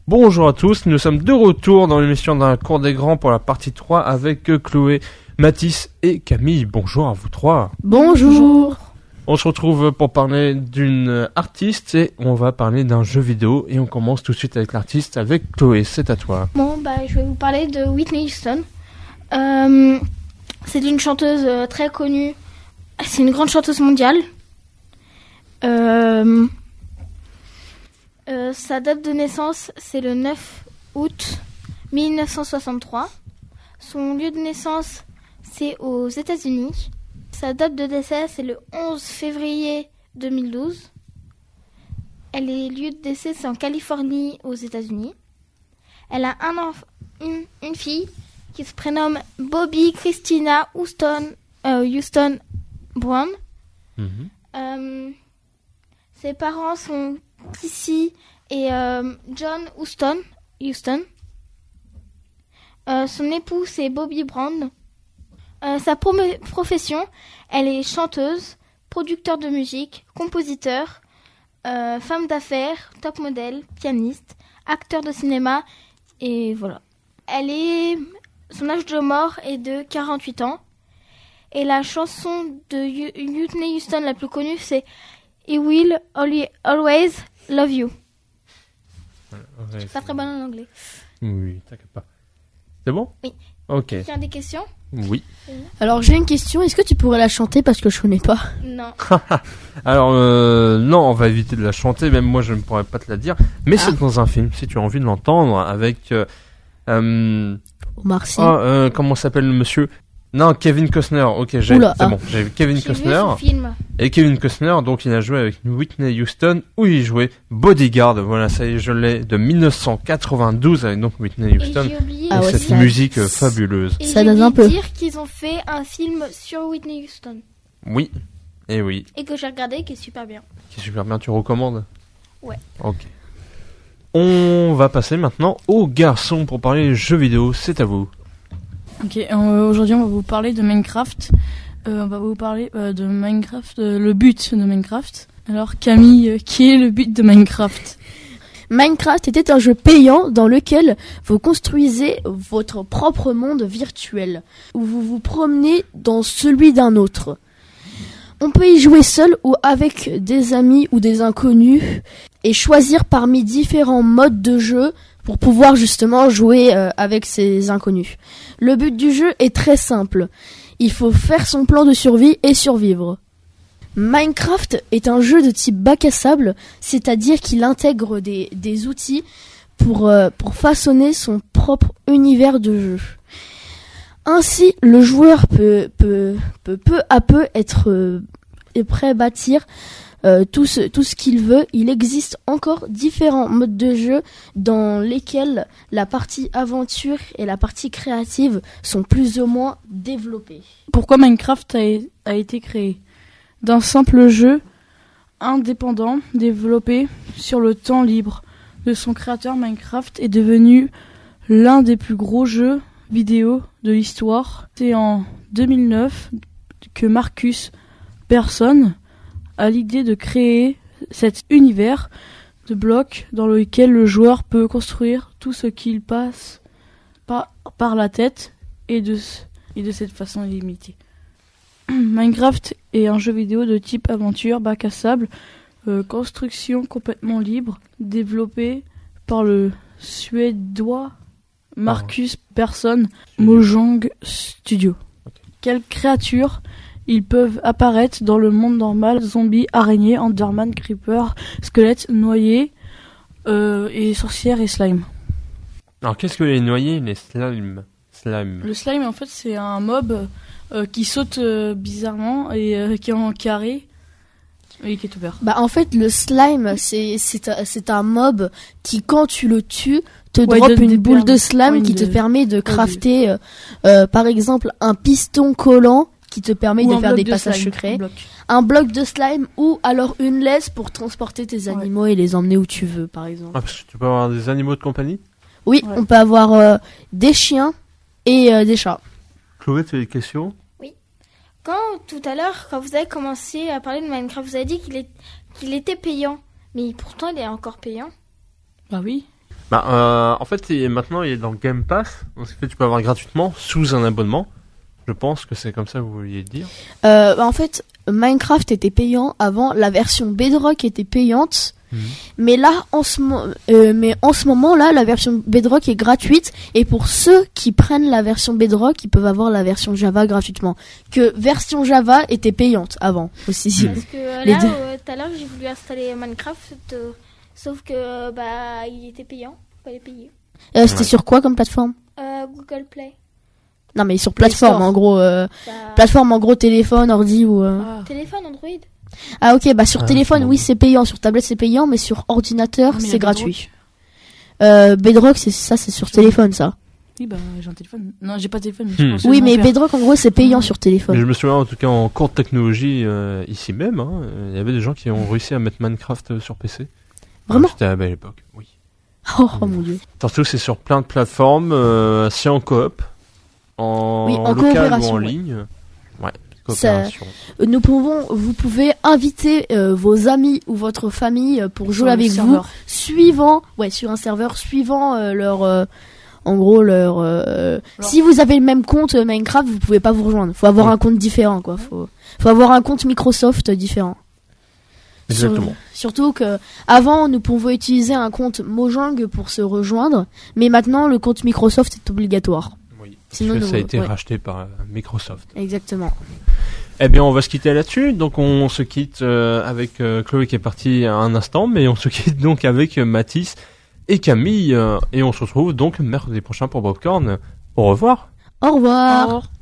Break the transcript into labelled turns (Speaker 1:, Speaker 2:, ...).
Speaker 1: Bonjour à tous, nous sommes de retour dans l'émission d'un cours des grands pour la partie 3 avec Chloé, Mathis et Camille. Bonjour à vous trois.
Speaker 2: Bonjour.
Speaker 1: On se retrouve pour parler d'une artiste et on va parler d'un jeu vidéo et on commence tout de suite avec l'artiste avec Chloé, c'est à toi.
Speaker 2: Je vais vous parler de Whitney Houston. C'est une chanteuse très connue. C'est une grande chanteuse mondiale. Sa date de naissance, c'est le 9 août 1963. Son lieu de naissance, c'est aux États-Unis. Sa date de décès, c'est le 11 février 2012. Le lieu de décès, c'est en Californie, aux États-Unis. Elle a une fille qui se prénomme Bobby Christina Houston Brown. Ses parents sont Prissy et John Houston. Son époux, c'est Bobby Brown. Sa profession, elle est chanteuse, producteur de musique, compositeur, femme d'affaires, top modèle, pianiste, acteur de cinéma, et voilà. Son âge de mort est de 48 ans. Et la chanson de Whitney Houston la plus connue, c'est I Will Always Love You. Je suis pas très bonne en anglais.
Speaker 1: Oui, t'inquiète pas. C'est bon ?
Speaker 2: Oui.
Speaker 1: Ok.
Speaker 2: Tu as des questions ?
Speaker 1: Oui.
Speaker 3: Alors j'ai une question, est-ce que tu pourrais la chanter parce que je connais pas ?
Speaker 2: Non.
Speaker 1: Alors non, on va éviter de la chanter, même moi je ne pourrais pas te la dire, mais c'est dans un film, si tu as envie de l'entendre, avec
Speaker 3: Omar Sy.
Speaker 1: comment s'appelle le monsieur ? Non, Kevin Costner. Ok, c'est bon. J'ai Kevin Costner.
Speaker 2: Vu ce film.
Speaker 1: Et Kevin Costner, donc il a joué avec Whitney Houston, où il jouait Bodyguard. Voilà, ça y est, je l'ai, de 1992 avec donc Whitney Houston.
Speaker 2: Et j'ai oublié
Speaker 1: et cette musique fabuleuse.
Speaker 2: Et
Speaker 3: Ça
Speaker 2: j'ai
Speaker 3: donne un
Speaker 2: oublié
Speaker 3: peu.
Speaker 2: de dire qu'ils ont fait un film sur Whitney Houston.
Speaker 1: Oui. Et oui.
Speaker 2: Et que j'ai regardé, qui est super bien.
Speaker 1: Qui est super bien, tu recommandes ?
Speaker 2: Ouais.
Speaker 1: Ok. On va passer maintenant aux garçons pour parler jeux vidéo. C'est à vous.
Speaker 4: Ok, aujourd'hui on va vous parler de Minecraft. On va vous parler de Minecraft, le but de Minecraft. Alors Camille, qui est le but de Minecraft ?
Speaker 3: Minecraft était un jeu payant dans lequel vous construisez votre propre monde virtuel, où vous vous promenez dans celui d'un autre. On peut y jouer seul ou avec des amis ou des inconnus et choisir parmi différents modes de jeu pour pouvoir justement jouer avec ces inconnus. Le but du jeu est très simple. Il faut faire son plan de survie et survivre. Minecraft est un jeu de type bac à sable, c'est-à-dire qu'il intègre des outils pour façonner son propre univers de jeu. Ainsi, le joueur peut peu à peu être prêt à bâtir tout ce qu'il veut. Il existe encore différents modes de jeu dans lesquels la partie aventure et la partie créative sont plus ou moins développées.
Speaker 4: Pourquoi Minecraft a été créé ? D'un simple jeu indépendant développé sur le temps libre de son créateur, Minecraft est devenu l'un des plus gros jeux vidéo de l'histoire. C'est en 2009 que Marcus Persson a l'idée de créer cet univers de blocs dans lequel le joueur peut construire tout ce qu'il passe par la tête et de cette façon illimitée. Minecraft est un jeu vidéo de type aventure, bac à sable, construction complètement libre, développé par le Suédois Marcus Persson, Mojang Studio.
Speaker 1: Okay.
Speaker 4: Quelles créatures ils peuvent apparaître dans le monde normal: zombies, araignées, enderman, creeper, squelettes, noyés, et sorcières et slime.
Speaker 1: Alors qu'est-ce que les noyés, les slime ?
Speaker 4: Le slime, en fait, c'est un mob qui saute bizarrement et qui est en carré et qui est tout vert.
Speaker 3: En fait, le slime, c'est un mob qui, quand tu le tues, te drop une boule de slime qui te permet de crafter, par exemple, un piston collant qui te permet de faire des passages secrets, un bloc de slime ou alors une laisse pour transporter tes animaux et les emmener où tu veux, par exemple.
Speaker 1: Ah, parce que tu peux avoir des animaux de compagnie ?
Speaker 3: Oui, on peut avoir des chiens et des chats.
Speaker 1: Chloé, tu as des questions ?
Speaker 2: Tout à l'heure, quand vous avez commencé à parler de Minecraft, vous avez dit qu'il était payant. Mais pourtant, il est encore payant.
Speaker 4: Bah oui.
Speaker 1: En fait, maintenant, il est dans Game Pass. Donc, ce qui fait que tu peux avoir gratuitement sous un abonnement. Je pense que c'est comme ça que vous vouliez le dire.
Speaker 3: En fait, Minecraft était payant avant, la version Bedrock était payante. Mais là, en ce moment, là, la version Bedrock est gratuite. Et pour ceux qui prennent la version Bedrock, ils peuvent avoir la version Java gratuitement. Que version Java était payante avant aussi.
Speaker 2: Parce que là, tout à l'heure, j'ai voulu installer Minecraft, sauf que il était payant. Fallait payer.
Speaker 3: C'était sur quoi comme plateforme?
Speaker 2: Google Play.
Speaker 3: Non, mais sur plateforme, en gros. Plateforme, en gros, téléphone, ordi ou.
Speaker 2: Téléphone, Android.
Speaker 3: Ah ok, sur téléphone oui c'est payant, sur tablette c'est payant, mais sur ordinateur c'est gratuit. Bedrock c'est sur téléphone ça.
Speaker 4: Oui j'ai un téléphone. Non j'ai pas de téléphone.
Speaker 3: Oui mais Bedrock en gros c'est payant sur téléphone.
Speaker 1: Mais je me souviens en tout cas en cours de technologie ici même, il y avait des gens qui ont réussi à mettre Minecraft sur PC.
Speaker 3: Vraiment?
Speaker 1: C'était à la belle époque, oui.
Speaker 3: Oh mon dieu.
Speaker 1: Surtout c'est sur plein de plateformes, c'est en coop, en local ou en ligne. Ouais.
Speaker 3: Vous pouvez inviter vos amis ou votre famille pour jouer avec vous, sur un serveur suivant si vous avez le même compte Minecraft, vous pouvez pas vous rejoindre. Faut avoir un compte différent quoi. Faut avoir un compte Microsoft différent.
Speaker 1: Exactement.
Speaker 3: Surtout que avant nous pouvions utiliser un compte Mojang pour se rejoindre, mais maintenant le compte Microsoft est obligatoire.
Speaker 1: Sinon, ça a été racheté par Microsoft.
Speaker 3: Exactement.
Speaker 1: Eh bien, on va se quitter là-dessus. Donc, on se quitte avec Chloé qui est partie un instant, mais on se quitte donc avec Mathis et Camille. Et on se retrouve donc mercredi prochain pour Popcorn. Au revoir.
Speaker 3: Au revoir.